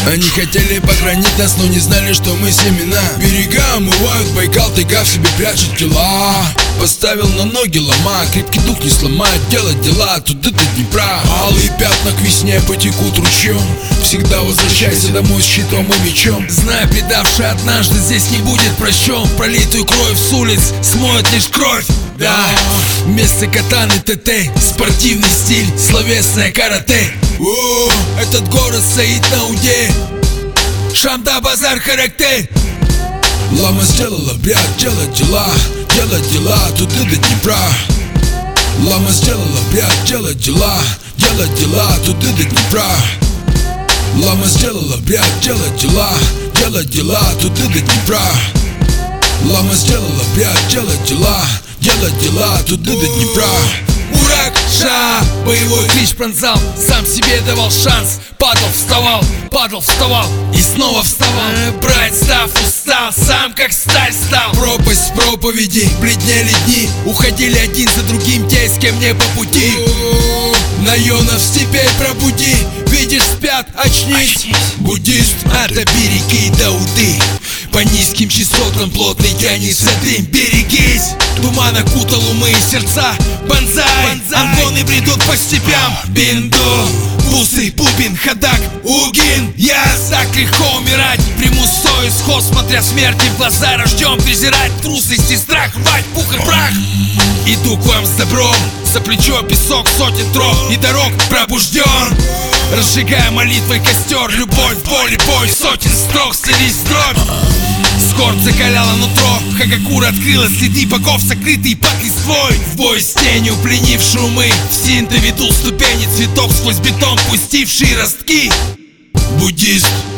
Они хотели похоронить нас, но не знали, что мы семена. Берега омывают Байкал, тайга в себе прячет тела. Поставил на ноги лома, крепкий дух не сломает, делать дела туда до Днепра. Алые пятна к весне потекут ручьем. Всегда возвращайся домой с щитом и мечом. Зная, предавший однажды здесь не будет прощен. Пролитую кровь с улиц смоет лишь кровь. Да, вместо катаны ТТ, спортивный стиль, словесное карате. О, этот город стоит на уде, Шамда, базар, характер. Лама сделала бряд, делать дела туда до Днепра. Лама сделала бряд, делать дела туда до Днепра. Лама сделала бряд, делать дела туда до Днепра. Лама сделала бряд, делать дела туда до Днепра. Урак, ша, боевой клич пронзал, сам себе давал шанс. Падал, вставал и снова вставал. Брать став устал, сам как сталь стал. Пропасть проповеди, бледнели дни. Уходили один за другим те, с кем не по пути. Наёнов теперь пробуди, видишь, спят, очнись. Буддист, это береги Дауды. По низким частотам плотный тянется дым. Берегись, туман окутал умы и сердца. Бонзай, ангоны бредут по степям. Бинду, бусы, бубен, ходак, угин. Я так легко умирать. Приму свой исход, смотря смерти в глаза. Рожден презирать трусость и страх, рвать пух и прах. Иду к вам с добром, за плечо песок сотен троп и дорог пробужден. Разжигая молитвой костер, любовь, боль и бой, сотен строк слились в дробь. Скорбь закаляла нутро, Хагакура открыла следы богов, сокрытые под листвой. В бой с тенью, пленивший умы, в синты веду ступени, цветок сквозь бетон, пустивший ростки. Буддист,